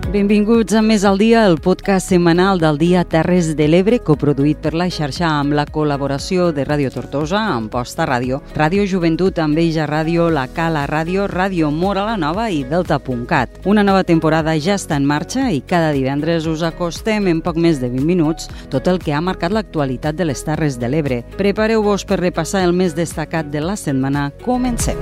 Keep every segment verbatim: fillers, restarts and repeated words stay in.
Benvinguts a Més al Dia, el podcast setmanal del Dia Terres de l'Ebre, coproduït per la xarxa amb la col·laboració de Ràdio Tortosa, Amposta Ràdio, Ràdio Joventut, Enveja Ràdio, La Cala Ràdio, Ràdio Mora la Nova i Delta punt cat. Una nova temporada ja està en marxa i cada divendres us acostem en poc més de vint minuts tot el que ha marcat l'actualitat de les Terres de l'Ebre. Prepareu-vos per repassar el més destacat de la setmana. Comencem!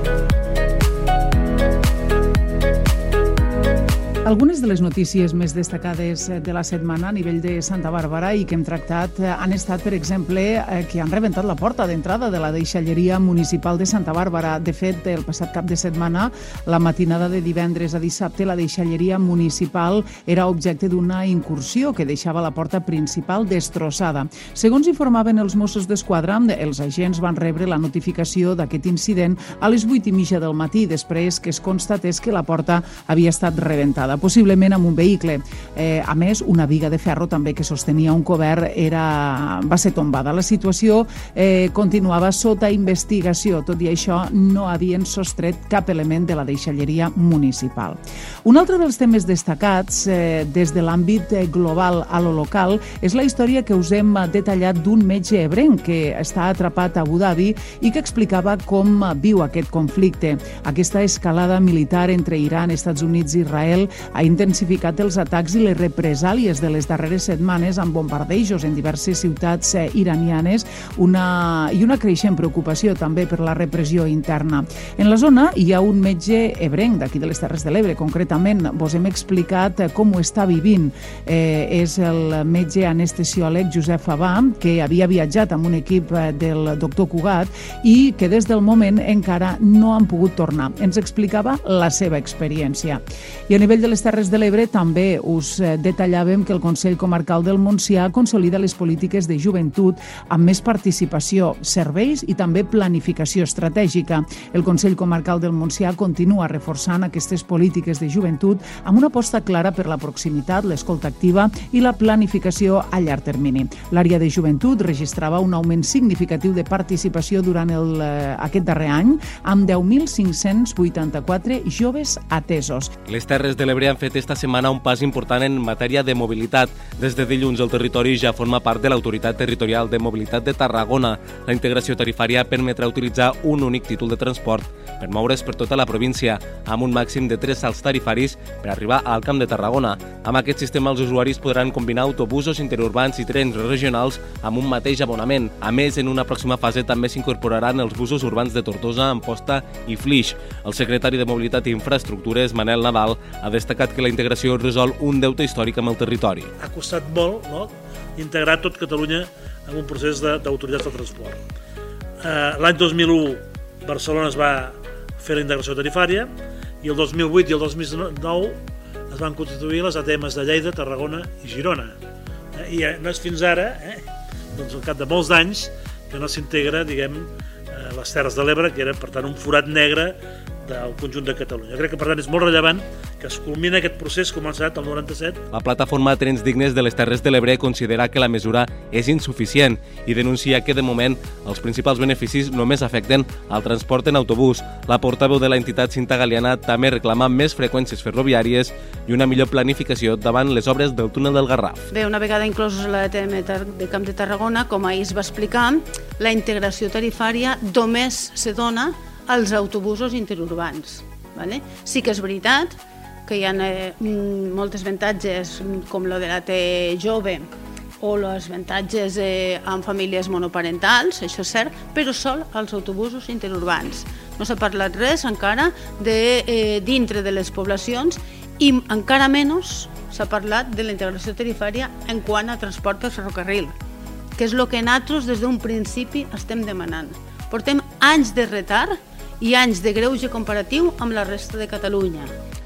Algunes de les notícies més destacades de la setmana a nivell de Santa Bàrbara i que hem tractat han estat, per exemple, que han rebentat la porta d'entrada de la deixalleria municipal de Santa Bàrbara. De fet, el passat cap de setmana, la matinada de divendres a dissabte, la deixalleria municipal era objecte d'una incursió que deixava la porta principal destrossada. Segons informaven els Mossos d'Esquadra, els agents van rebre la notificació d'aquest incident a les vuit i mitja del matí, després que es constatés que la porta havia estat rebentada, possiblement amb un vehicle. Eh, a més, una viga de ferro també que sostenia un cobert era... va ser tombada. La situació eh, continuava sota investigació. Tot i això, no havien sostret cap element de la deixalleria municipal. Un altre dels temes destacats eh, des de l'àmbit global a lo local és la història que us hem detallat d'un metge ebrenc que està atrapat a Abu Dhabi i que explicava com viu aquest conflicte. Aquesta escalada militar entre Iran, Estats Units i Israel ha intensificat els atacs i les represàlies de les darreres setmanes amb bombardejos en diverses ciutats eh, iranianes una, i una creixent preocupació també per la repressió interna. En la zona hi ha un metge ebrenc d'aquí de les Terres de l'Ebre, concretament vos hem explicat com ho està vivint. Eh, és el metge anestesiòleg Josep Fabà, que havia viatjat amb un equip del doctor Cugat i que des del moment encara no han pogut tornar. Ens explicava la seva experiència. I a nivell de les Terres de l'Ebre també us detallàvem que el Consell Comarcal del Montsià consolida les polítiques de joventut amb més participació, serveis i també planificació estratègica. El Consell Comarcal del Montsià continua reforçant aquestes polítiques de joventut amb una aposta clara per la proximitat, l'escolta activa i la planificació a llarg termini. L'àrea de joventut registrava un augment significatiu de participació durant el, eh, aquest darrer any amb deu mil cinc-cents vuitanta-quatre joves atesos. Les Terres de l'Ebre han fet esta setmana un pas important en matèria de mobilitat. Des de dilluns el territori ja forma part de l'Autoritat Territorial de Mobilitat de Tarragona. La integració tarifària permetrà utilitzar un únic títol de transport per moure's per tota la província, amb un màxim de tres salts tarifaris per arribar al Camp de Tarragona. Amb aquest sistema els usuaris podran combinar autobusos interurbans i trens regionals amb un mateix abonament. A més, en una pròxima fase també s'incorporaran els busos urbans de Tortosa, Amposta i Flix. El secretari de Mobilitat i Infraestructures, Manel Nadal, ha destacat que la integració resol un deute històric amb el territori. Ha costat molt, no?, integrar tot Catalunya en un procés d'autoritats de, de transport. Eh, L'any dos mil u Barcelona es va fer la integració tarifària i el dos mil vuit i el dos mil nou es van constituir les A T Ms de Lleida, Tarragona i Girona. Eh, I no és fins ara, eh, doncs al cap de molts d'anys, que no s'integra, diguem, eh, les Terres de l'Ebre, que era, per tant, un forat negre del conjunt de Catalunya. Crec que, per tant, és molt rellevant que es culmina aquest procés començat el noranta-set. La plataforma Trens Dignes de les Terres de l'Ebre considera que la mesura és insuficient i denuncia que, de moment, els principals beneficis només afecten al transport en autobús. La portaveu de l'entitat Cinta Galiana també reclama més freqüències ferroviàries i una millor planificació davant les obres del túnel del Garraf. Bé, una vegada inclosos la A T M de Camp de Tarragona, com ahir es va explicar, la integració tarifària només se dona als autobusos interurbans. Vale? Sí que és veritat que hi ha eh, moltes avantatges com la de la T jove o els avantatges eh, amb famílies monoparentals, això és cert, però sol als autobusos interurbans. No s'ha parlat res encara de eh, dintre de les poblacions i encara menys s'ha parlat de la integració tarifària en quant a transport per ferrocarril, que és el que nosaltres des d'un principi estem demanant. Portem anys de retard i anys de greuge comparatiu amb la resta de Catalunya.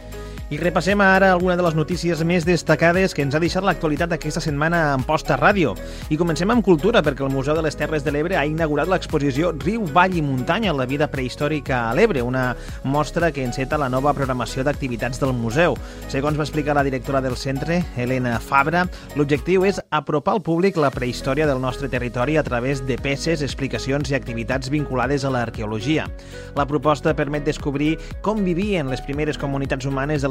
I repassem ara alguna de les notícies més destacades que ens ha deixat l'actualitat aquesta setmana a Amposta Ràdio. I comencem amb cultura, perquè el Museu de les Terres de l'Ebre ha inaugurat l'exposició Riu, Vall i Muntanya, la vida prehistòrica a l'Ebre, una mostra que enceta la nova programació d'activitats del museu. Segons va explicar la directora del centre, Helena Fabra, l'objectiu és apropar al públic la prehistòria del nostre territori a través de peces, explicacions i activitats vinculades a l'arqueologia. La proposta permet descobrir com vivien les primeres comunitats humanes de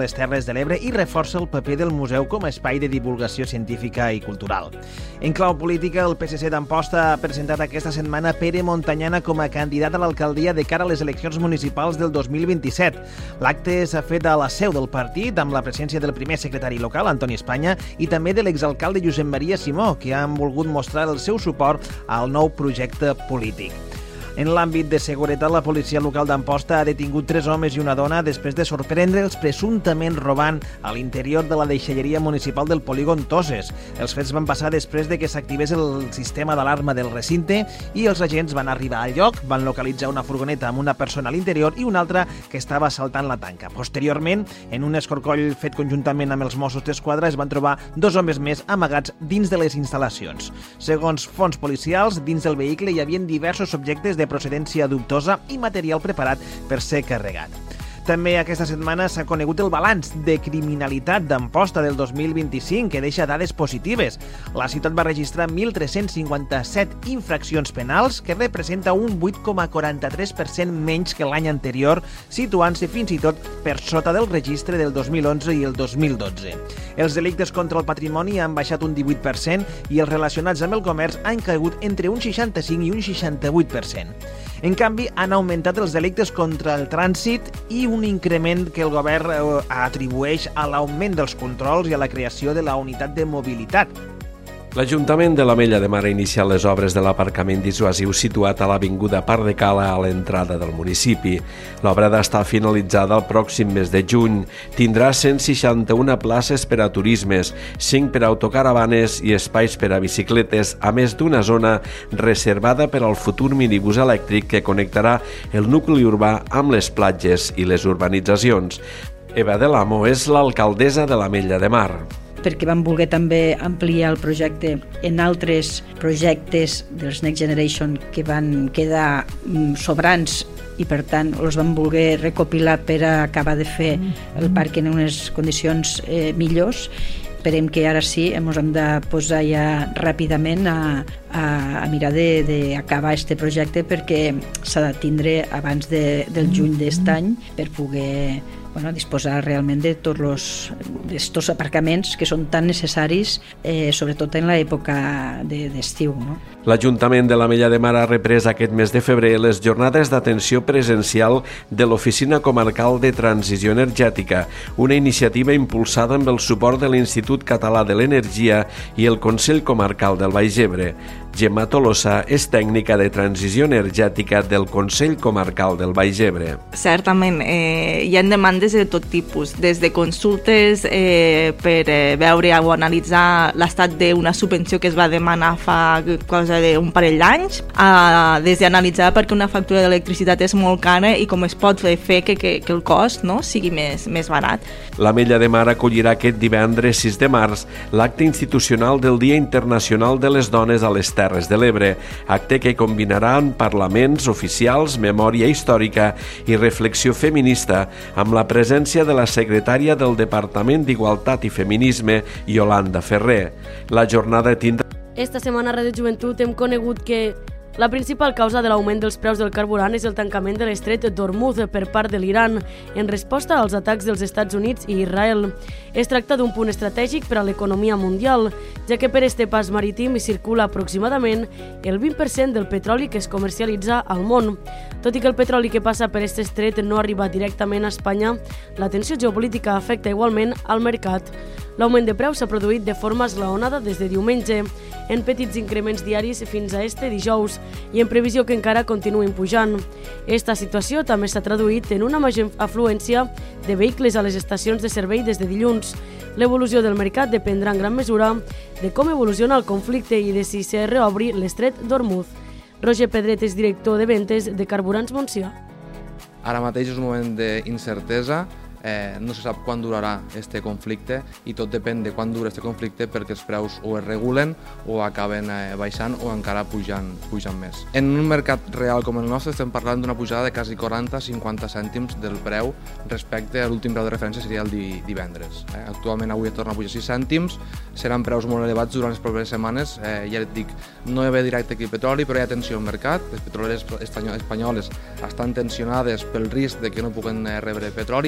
les Terres de l'Ebre i reforça el paper del museu com a espai de divulgació científica i cultural. En clau política, el P S C d'Amposta ha presentat aquesta setmana Pere Montanyana com a candidat a l'alcaldia de cara a les eleccions municipals del dos mil vint-i-set. L'acte s'ha fet a la seu del partit amb la presència del primer secretari local, Antoni Espanya, i també de l'exalcalde Josep Maria Simó, que han volgut mostrar el seu suport al nou projecte polític. En l'àmbit de seguretat, la policia local d'Amposta ha detingut tres homes i una dona després de sorprendre'ls presumptament robant a l'interior de la deixalleria municipal del polígon Toses. Els fets van passar després de que s'activés el sistema d'alarma del recinte i els agents van arribar al lloc, van localitzar una furgoneta amb una persona a l'interior i una altra que estava assaltant la tanca. Posteriorment, en un escorcoll fet conjuntament amb els Mossos d'Esquadra, es van trobar dos homes més amagats dins de les instal·lacions. Segons fonts policials, dins del vehicle hi havia diversos objectes de de procedència dubtosa i material preparat per ser carregat. També aquesta setmana s'ha conegut el balanç de criminalitat d'Amposta del dos mil vint-i-cinc, que deixa dades positives. La ciutat va registrar mil tres-cents cinquanta-set infraccions penals, que representa un vuit coma quaranta-tres per cent menys que l'any anterior, situant-se fins i tot per sota del registre del dos mil onze i el dos mil dotze. Els delictes contra el patrimoni han baixat un divuit per cent i els relacionats amb el comerç han caigut entre un seixanta-cinc i un seixanta-vuit per cent. En canvi, han augmentat els delictes contra el trànsit i un increment que el govern atribueix a l'augment dels controls i a la creació de la unitat de mobilitat. L'Ajuntament de l'Ametlla de Mar ha iniciat les obres de l'aparcament dissuasiu situat a l'Avinguda Parc de Cala a l'entrada del municipi. L'obra ha d'estar finalitzada el pròxim mes de juny. Tindrà cent seixanta-una places per a turismes, cinc per a autocaravanes i espais per a bicicletes, a més d'una zona reservada per al futur minibús elèctric que connectarà el nucli urbà amb les platges i les urbanitzacions. Eva de l'Amo és l'alcaldessa de l'Ametlla de Mar. Perquè vam voler també ampliar el projecte en altres projectes dels Next Generation que van quedar sobrants i per tant els vam voler recopilar per a acabar de fer el parc en unes condicions eh, millors. Esperem que ara sí ens hem de posar ja ràpidament a, a, a mirar d'acabar aquest projecte perquè s'ha de tindre abans de, del juny d'aquest any per poder bueno, disposar realment de tots els aparcaments que són tan necessaris, eh, sobretot en l'època d'estiu. No? L'Ajuntament de l'Ametlla de Mar ha reprès aquest mes de febrer les jornades d'atenció presencial de l'Oficina Comarcal de Transició Energètica, una iniciativa impulsada amb el suport de l'Institut Català de l'Energia i el Consell Comarcal del Baix Ebre. Gemma Tolosa és tècnica de transició energètica del Consell Comarcal del Baix Ebre. Certament, eh, hi ha demandes de tot tipus, des de consultes eh, per eh, veure o analitzar l'estat d'una subvenció que es va demanar fa cosa d'un parell d'anys, a, des d'analitzar perquè una factura d'electricitat és molt cara i com es pot fer, fer que, que, que el cost no, sigui més, més barat. L'Ametlla de Mar acollirà aquest divendres sis de març l'acte institucional del Dia Internacional de les Dones a les Terres de l'Ebre, acte que combinarà parlaments oficials, memòria històrica i reflexió feminista amb la presència de la secretària del Departament d'Igualtat i Feminisme, Yolanda Ferrer. La jornada tindrà... Esta setmana a Radio Joventut hem conegut que la principal causa de l'augment dels preus del carburant és el tancament de l'estret d'Hormuz per part de l'Iran en resposta als atacs dels Estats Units i Israel. Es tracta d'un punt estratègic per a l'economia mundial, ja que per este pas marítim hi circula aproximadament el vint per cent del petroli que es comercialitza al món. Tot i que el petroli que passa per aquest estret no arriba directament a Espanya, la tensió geopolítica afecta igualment al mercat. L'augment de preus s'ha produït de forma esglaonada des de diumenge, en petits increments diaris fins a este dijous i en previsió que encara continuïn pujant. Esta situació també s'ha traduït en una major afluència de vehicles a les estacions de servei des de dilluns. L'evolució del mercat dependrà en gran mesura de com evoluciona el conflicte i de si se reobri l'estret d'Hormuz. Roger Pedret és director de ventes de Carburants Montsià. Ara mateix és un moment d'incertesa. Eh, no se sap quan durarà este conflicte i tot depèn de quan dura este conflicte perquè els preus o es regulen o acaben eh, baixant o encara pujant, pujant més. En un mercat real com el nostre estem parlant d'una pujada de quasi quaranta a cinquanta cèntims del preu respecte a l'últim preu de referència seria el di divendres. Eh. Actualment avui torna a pujar sis cèntims, seran preus molt elevats durant les properes setmanes. Eh, ja et dic, no hi ha directe aquí petroli, però hi ha tensió al mercat. Les petroleres espanyoles estan tensionades pel risc de que no puguen eh, rebre petroli, hi ha poc petroli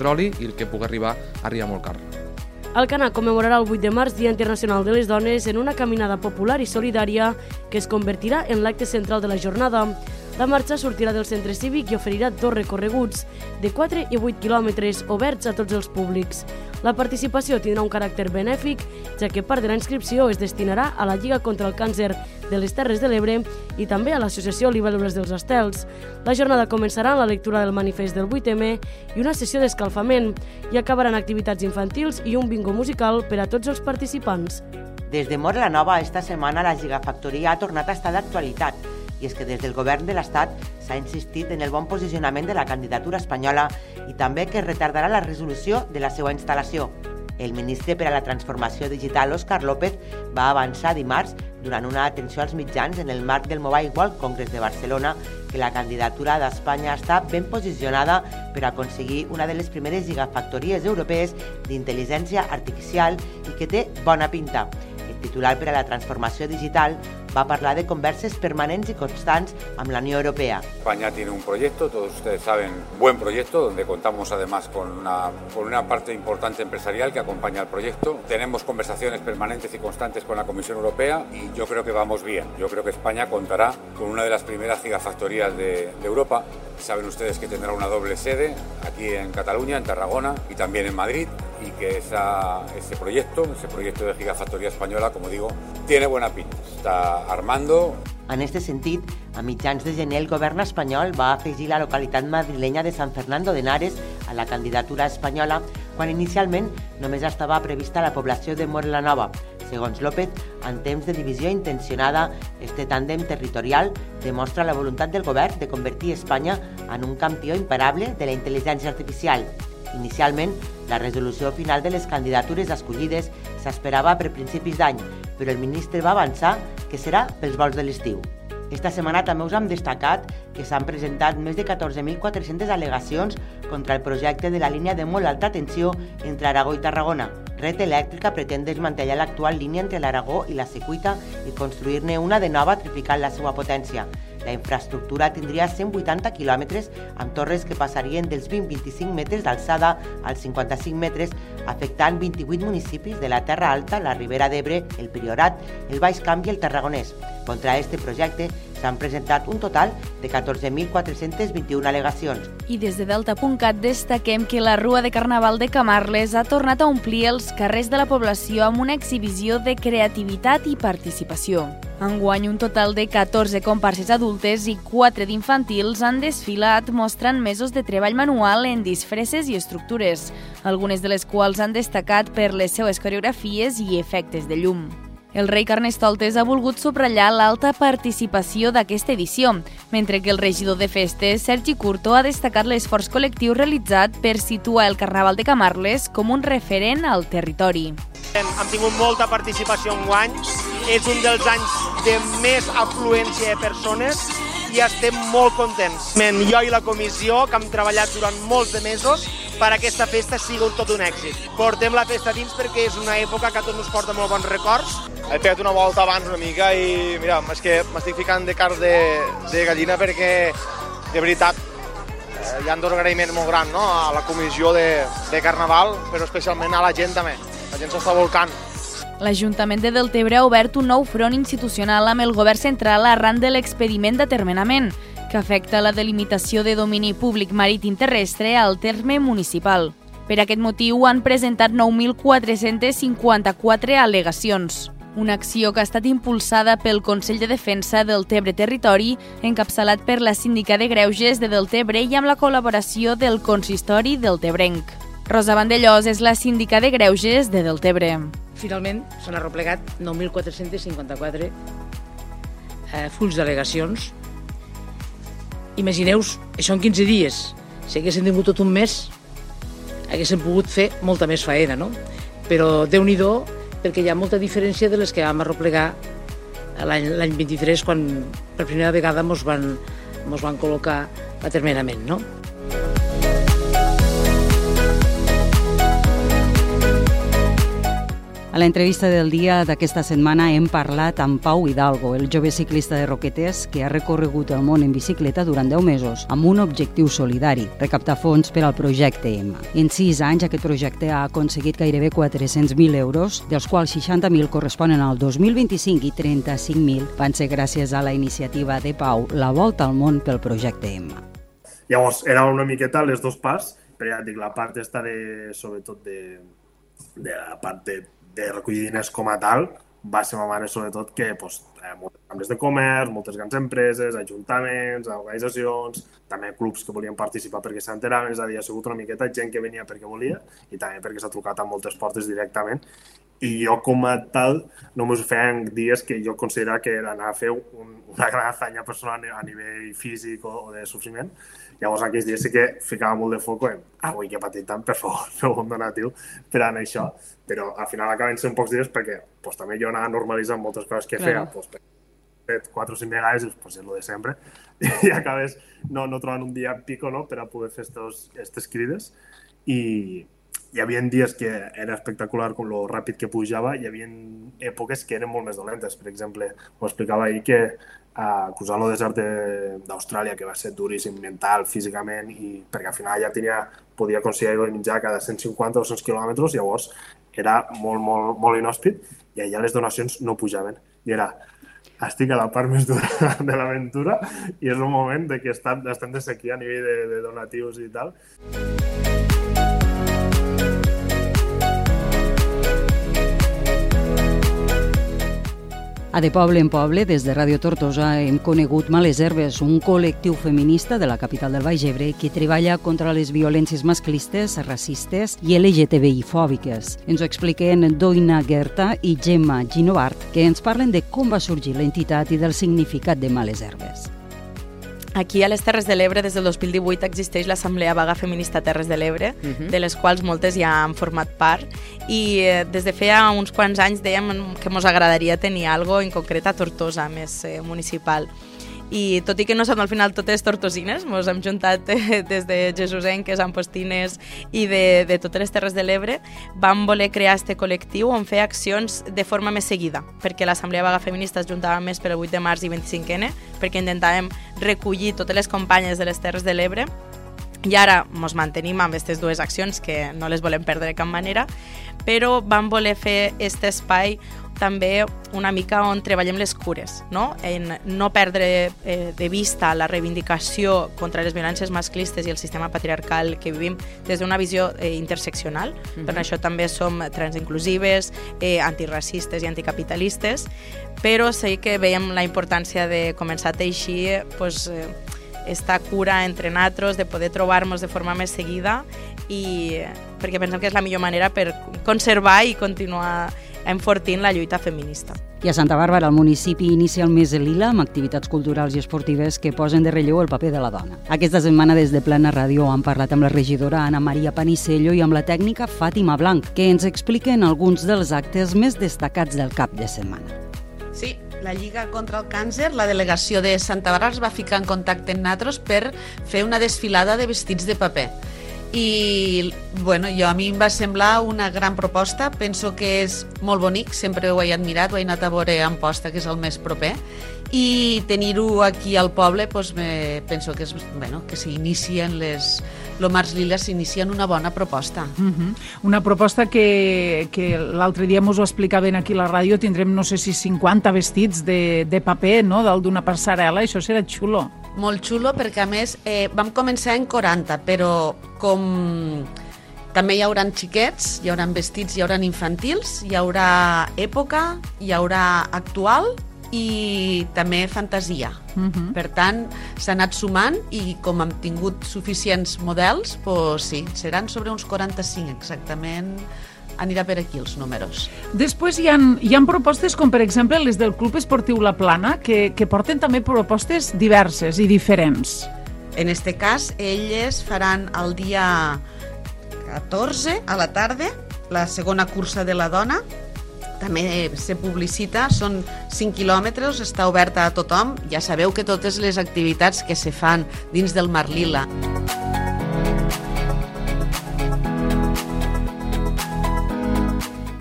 petroli i el que pugui arribar, arriba molt car. Alcanar commemorarà el vuit de març, Dia Internacional de les Dones, en una caminada popular i solidària que es convertirà en l'acte central de la jornada. La marxa sortirà del centre cívic i oferirà dos recorreguts de quatre i vuit quilòmetres oberts a tots els públics. La participació tindrà un caràcter benèfic, ja que part de la inscripció es destinarà a la Lliga contra el Càncer de les Terres de l'Ebre i també a l'Associació Libèl·lules dels Estels. La jornada començarà amb la lectura del manifest del vuit eme i una sessió d'escalfament i acabarà en activitats infantils i un bingo musical per a tots els participants. Des de Móra la Nova, esta setmana la Gigafactoria ha tornat a estar d'actualitat, i és que des del govern de l'Estat s'ha insistit en el bon posicionament de la candidatura espanyola i també que retardarà la resolució de la seva instal·lació. El ministre per a la Transformació Digital, Óscar López, va avançar dimarts, durant una atenció als mitjans en el marc del Mobile World Congress de Barcelona, que la candidatura d'Espanya està ben posicionada per aconseguir una de les primeres gigafactories europees d'intel·ligència artificial i que té bona pinta. El titular per a la Transformació Digital va parlar de converses permanents y constantes amb la Unión Europea. España tiene un proyecto, todos ustedes saben, buen proyecto, donde contamos además con una, con una parte importante empresarial que acompaña al proyecto. Tenemos conversaciones permanentes y constantes con la Comisión Europea y yo creo que vamos bien. Yo creo que España contará con una de las primeras gigafactorías de, de Europa. Saben ustedes que tendrá una doble sede aquí en Cataluña, en Tarragona y también en Madrid, y que esa, ese proyecto, ese proyecto de gigafactoría española, como digo, tiene buena pinta. Está armando. En aquest sentit, a mitjans de gener el govern espanyol va afegir la localitat madrilenya de San Fernando de Henares a la candidatura espanyola, quan inicialment només estava prevista la població de Móra la Nova. Segons López, en temps de divisió intencionada, este tàndem territorial demostra la voluntat del govern de convertir Espanya en un campió imparable de la intel·ligència artificial. Inicialment, la resolució final de les candidatures escollides s'esperava per principis d'any, però el ministre va avançar que serà pels vols de l'estiu. Esta setmana també us hem destacat que s'han presentat més de catorze mil quatre-centes al·legacions contra el projecte de la línia de molt alta tensió entre Aragó i Tarragona. Red Elèctrica pretén desmantellar l'actual línia entre l'Aragó i la Secuita i construir-ne una de nova triplicant la seva potència. La infraestructura tindria cent vuitanta quilòmetres amb torres que passarien dels vint a vint-i-cinc metres d'alçada als cinquanta-cinc metres, afectant vint-i-vuit municipis de la Terra Alta, la Ribera d'Ebre, el Priorat, el Baix Camp i el Tarragonès. Contra este projecte s'han presentat un total de catorze mil quatre-cents vint-i-una al·legacions. I des de Delta punt cat destaquem que la Rua de Carnaval de Camarles ha tornat a omplir els carrers de la població amb una exhibició de creativitat i participació. Enguany, un total de catorze comparses adultes i quatre d'infantils han desfilat mostrant mesos de treball manual en disfresses i estructures, algunes de les quals han destacat per les seues coreografies i efectes de llum. El rei Carnestoltes ha volgut subratllar l'alta participació d'aquesta edició, mentre que el regidor de festes, Sergi Curto, ha destacat l'esforç col·lectiu realitzat per situar el Carnaval de Camarles com un referent al territori. Hem tingut molta participació enguany, és un dels anys de més afluència de persones i estem molt contents. Jo i la comissió, que hem treballat durant molts de mesos, per aquesta festa sigui tot un èxit. Portem la festa dins perquè és una època que a tots ens porta molt bons records. He fet una volta abans una mica i mira, és que m'estic ficant de carn de, de gallina perquè, de veritat, hi ha dos agraïments molt grans, no? A la comissió de, de Carnaval, però especialment a la gent també. La gent s'està volcant. L'Ajuntament de Deltebre ha obert un nou front institucional amb el govern central arran de l'expediment d'atermenament, que afecta la delimitació de domini públic marítim terrestre al terme municipal. Per aquest motiu han presentat nou mil quatre-cents cinquanta-quatre al·legacions. Una acció que ha estat impulsada pel Consell de Defensa del Tebre Territori, encapçalat per la Síndica de Greuges de Deltebre i amb la col·laboració del Consistori del Tebrenc. Rosa Vandellós és la Síndica de Greuges de Deltebre. Finalment s'han arreplegat nou mil quatre-cents cinquanta-quatre eh, fulls d'al·legacions. Imagineu-vos, això en quinze dies. Si haguéssim tingut tot un mes, haguéssim pogut fer molta més faena, no? Però Déu-n'hi-do, perquè hi ha molta diferència de les que vam arreplegar l'any vint-i-tres, quan per primera vegada ens van, ens van col·locar l'atermenament, no? A l'entrevista del dia d'aquesta setmana hem parlat amb Pau Hidalgo, el jove ciclista de Roquetes que ha recorregut el món en bicicleta durant deu mesos amb un objectiu solidari, recaptar fons per al projecte EMMA. En sis anys aquest projecte ha aconseguit gairebé quatre-cents mil euros, dels quals seixanta mil corresponen al dos mil vint-i-cinc i trenta-cinc mil van ser gràcies a la iniciativa de Pau, la Volta al Món pel projecte EMMA. Llavors, era una miqueta les dos parts, però ja et dic, la part està de, sobretot de, de la part de de recollir diners com a tal, va ser una manera sobretot que pues, eh, moltes cambres de comerç, moltes grans empreses, ajuntaments, organitzacions, també clubs que volien participar perquè s'enteraven, és a dir, ha sigut una miqueta gent que venia perquè volia i també perquè s'ha trucat a moltes portes directament. I jo com a tal només ho feia en dies que jo considerava que era anar a fer un, una gran hazaña personal a nivell físic o, o de sofriment. Llavors aquells dies sí que ficava molt de foc en avui que he patit tant, per favor, feu un donatiu per anar a això. Però al final acaben sent pocs dies perquè pues, també jo anava normalitzant moltes coses que feia. Pues, fet quatre o cinc vegades, pues, és el de sempre. I acabes no, no trobant un dia pico no, per a poder fer aquestes crides. I hi havia dies que era espectacular com lo ràpid que pujava, hi havia èpoques que eren molt més dolentes. Per exemple, ho explicava ahir que a cruzar el desert d'Austràlia, que va ser duríssim mental, físicament, i perquè al final ja tenia, podia aconseguir aigua i menjar cada cent cinquanta o dos cents quilòmetres, llavors era molt, molt, molt inhòspit i allà les donacions no pujaven. I era, estic a la part més dura de l'aventura i és un moment de que estem, estem de sequia a nivell de, de donatius i tal. A De Poble en Poble, des de Ràdio Tortosa, hem conegut Males Herbes, un col·lectiu feminista de la capital del Baix Ebre que treballa contra les violències masclistes, racistes i L G T B I-fòbiques. Ens ho expliquen Doina Guerta i Gemma Ginovart, que ens parlen de com va sorgir l'entitat i del significat de Males Herbes. Aquí a les Terres de l'Ebre des del dos mil divuit existeix l'Assemblea Vaga Feminista Terres de l'Ebre, uh-huh. de les quals moltes ja han format part, i eh, des de feia uns quants anys dèiem que ens agradaria tenir alguna cosa en concret a Tortosa, més eh, municipal. I tot i que no som al final totes tortosines, ens hem juntat eh, des de jesusenques, ampostines i de, de totes les Terres de l'Ebre, vam voler crear este col·lectiu on fer accions de forma més seguida, perquè l'Assemblea Vaga Feminista es juntava més per el vuit de març i vint-i-cinc ene, perquè intentàvem recollir totes les companyes de les Terres de l'Ebre, i ara ens mantenim amb aquestes dues accions que no les volem perdre de cap manera, però vam voler fer aquest espai també una mica on treballem les cures, no? En no perdre eh, de vista la reivindicació contra les violències masclistes i el sistema patriarcal que vivim des d'una visió eh, interseccional. Mm-hmm. Per això també som transinclusives, eh, antiracistes i anticapitalistes, però sí que veiem la importància de començar a teixir pues, eh, esta cura entre nosaltres, de poder trobar-nos de forma més seguida i perquè pensem que és la millor manera per conservar i continuar enfortint la lluita feminista. I a Santa Bàrbara, el municipi inicia el mes lila amb activitats culturals i esportives que posen de relleu el paper de la dona. Aquesta setmana des de Plana Ràdio han parlat amb la regidora Ana Maria Panicello i amb la tècnica Fàtima Blanc, que ens expliquen alguns dels actes més destacats del cap de setmana. Sí, la Lliga contra el Càncer, la delegació de Santa Bàrbara es va ficar en contacte amb nosaltres per fer una desfilada de vestits de paper. I bueno, jo, a mi em va semblar una gran proposta, penso que és molt bonic, sempre ho he admirat, ho he anat a veure a Amposta, que és el més proper, i tenir-ho aquí al poble doncs, me, penso que, és, bueno, que s'inicien les... el Març Lila s'inicien una bona proposta. Uh-huh. Una proposta que, que l'altre dia mos ho explicaven aquí a la ràdio, tindrem no sé si cinquanta vestits de, de paper, no?, dalt d'una passarel·la, això serà xulo. Molt xulo, perquè a més eh, vam començar en quaranta, però com també hi haurà xiquets, hi haurà vestits, hi haurà infantils, hi haurà època, hi haurà actual i també fantasia. Uh-huh. Per tant, s'ha anat sumant i com hem tingut suficients models, doncs sí, seran sobre uns quaranta-cinc exactament, anirà per aquí els números. Després hi ha, hi ha propostes com per exemple les del Club Esportiu La Plana que, que porten també propostes diverses i diferents. En este cas, elles faran el dia catorze a la tarda la segona cursa de la dona. També se publicita, són cinc quilòmetres, està oberta a tothom. Ja sabeu que totes les activitats que se fan dins del Mar Lila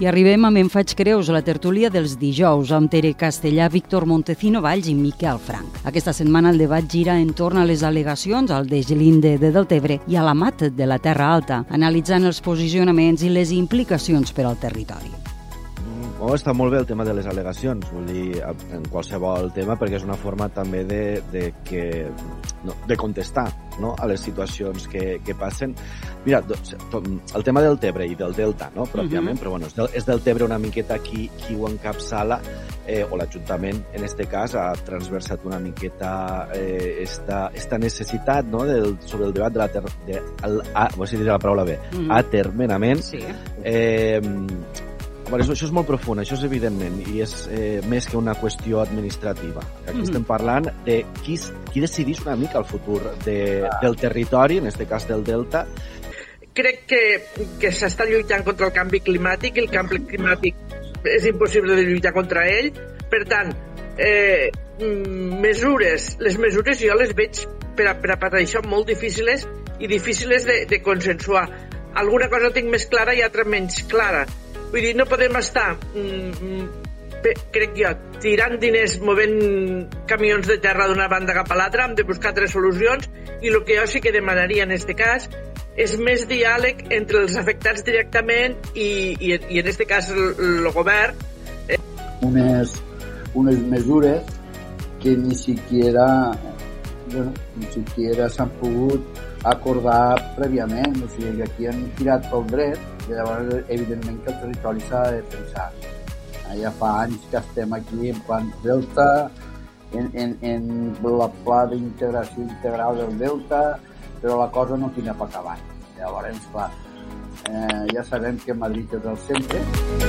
I arribem amb En faig creus, la tertúlia dels dijous, amb Tere Castellà, Víctor Montecino Valls i Miquel Frank. Aquesta setmana el debat gira entorn a les al·legacions al deslinde de Deltebre i a la mat de la Terra Alta, analitzant els posicionaments i les implicacions per al territori. Oh, està molt bé el tema de les al·legacions, vull dir, en qualsevol tema, perquè és una forma també de, de, que, no, de contestar, no?, a les situacions que, que passen. Mira, el tema del Tebre i del Delta, no?, pròpiament, uh-huh. però bueno, és del, és del Tebre una miqueta qui, qui ho encapçala, eh, o l'Ajuntament, en este cas, ha transversat una miqueta eh, esta, esta necessitat, no?, del, sobre el debat de la ter, de, el, a, voy a dir la paraula bé, uh-huh. atermenament. Sí. Eh, Bueno, això, això és molt profund, això és evidentment, i és eh, més que una qüestió administrativa. Aquí mm-hmm. estem parlant de qui, qui decidís una mica el futur de, del territori, en aquest cas del Delta. Crec que, que s'està lluitant contra el canvi climàtic, i el canvi climàtic és impossible de lluitar contra ell. Per tant, eh, mesures, les mesures jo les veig per a, per a, per a això molt difíciles i difíciles de, de consensuar. Alguna cosa tinc més clara i altra menys clara. Vull dir, no podem estar, mm, crec jo, tirant diners, movent camions de terra d'una banda cap a l'altra, hem de buscar altres solucions, i el que jo sí que demanaria en aquest cas és més diàleg entre els afectats directament i, i, i en aquest cas el, el govern. Unes, unes mesures que ni siquiera, bueno, ni siquiera s'han pogut acordar prèviament, o sigui que aquí han tirat pel dret, i llavors evidentment que el territori s'ha de pensar. Ja fa anys que estem aquí en plan Delta, en, en, en la pla d'integració integral del Delta, però la cosa no tira per acabar. Llavors, clar, eh, ja sabem que Madrid és el centre.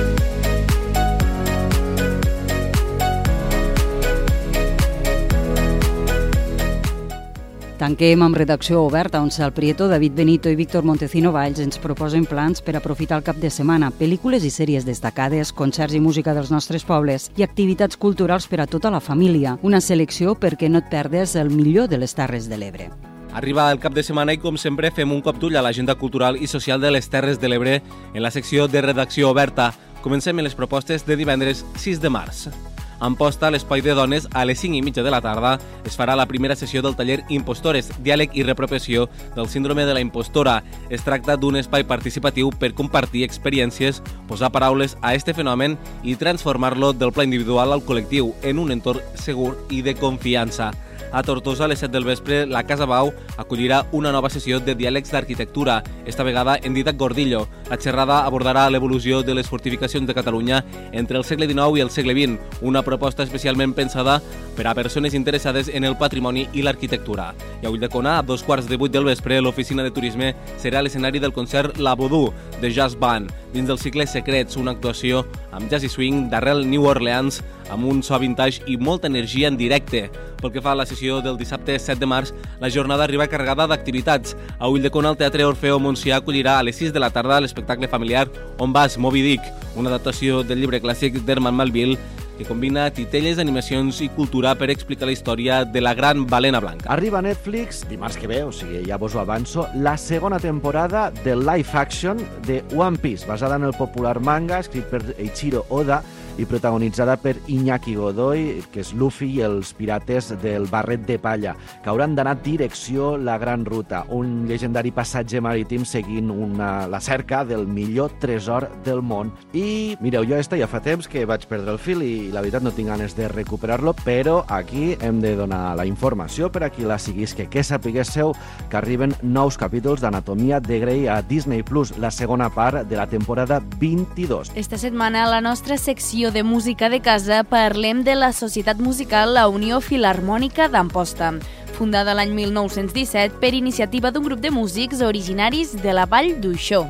Tanquem amb redacció oberta, on Sal Prieto, David Benito i Víctor Montecino Valls ens proposen plans per aprofitar el cap de setmana, pel·lícules i sèries destacades, concerts i música dels nostres pobles i activitats culturals per a tota la família. Una selecció perquè no et perdes el millor de les Terres de l'Ebre. Arriba el cap de setmana i, com sempre, fem un cop d'ull a l'agenda cultural i social de les Terres de l'Ebre en la secció de redacció oberta. Comencem amb les propostes de divendres sis de març. A Amposta, a l'Espai de Dones, a les cinc i mitja de la tarda, es farà la primera sessió del taller Impostores, diàleg i reapropiació del síndrome de la impostora. Es tracta d'un espai participatiu per compartir experiències, posar paraules a este fenomen i transformar-lo del pla individual al col·lectiu en un entorn segur i de confiança. A Tortosa, a les set del vespre, la Casa Bau acollirà una nova sessió de diàlegs d'arquitectura, esta vegada en Didac Gordillo. La xerrada abordarà l'evolució de les fortificacions de Catalunya entre el segle dinou i el segle vint, una proposta especialment pensada per a persones interessades en el patrimoni i l'arquitectura. I a Ulldecona, a dos quarts de vuit del vespre, l'oficina de turisme serà l'escenari del concert La Vodou, de Jazz Band, dins del cicle Secrets, una actuació amb jazz i swing d'arrel New Orleans, amb un so vintage i molta energia en directe. Pel que fa a la sessió del dissabte set de març, la jornada arriba carregada d'activitats. A Ulldecona, el Teatre Orfeo Montsià acollirà a les sis de la tarda l'espectacle familiar On vas, Moby Dick, una adaptació del llibre clàssic d'Herman Melville que combina titelles, animacions i cultura per explicar la història de la gran balena blanca. Arriba a Netflix, dimarts que ve, o sigui, ja vos ho avanço, la segona temporada de live action de One Piece, basada en el popular manga, escrit per Eiichiro Oda i protagonitzada per Iñaki Godoy, que és Luffy i els pirates del barret de palla, que hauran d'anar direcció la Gran Ruta, un llegendari passatge marítim seguint una, la cerca del millor tresor del món. I, mireu, jo esta ja fa temps que vaig perdre el fil i la veritat no tinc ganes de recuperar-lo, però aquí hem de donar la informació per a qui la seguisca, que sapiguéssiu que arriben nous capítols d'Anatomia de Grey a Disney Plus, la segona part de la temporada vint-i-dos. Esta setmana, a la nostra secció de música de casa, parlem de la societat musical La Unió Filharmònica d'Amposta, fundada l'any mil nou-cents disset per iniciativa d'un grup de músics originaris de la Vall d'Uixó.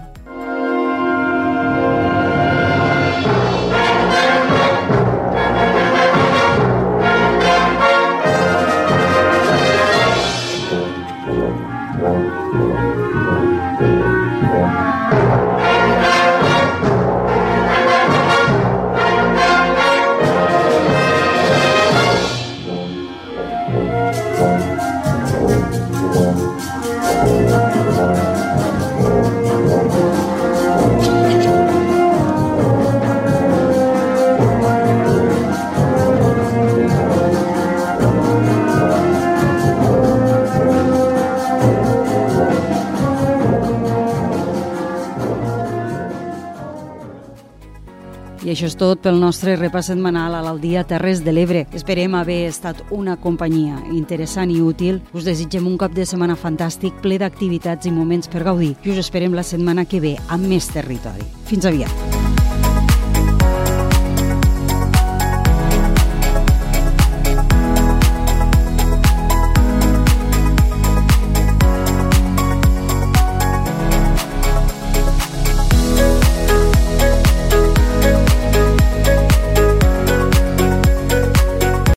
això és tot pel nostre repàs setmanal a l'Aldia Terres de l'Ebre. Esperem haver estat una companyia interessant i útil. Us desitgem un cap de setmana fantàstic, ple d'activitats i moments per gaudir. I us esperem la setmana que ve amb més territori. Fins aviat.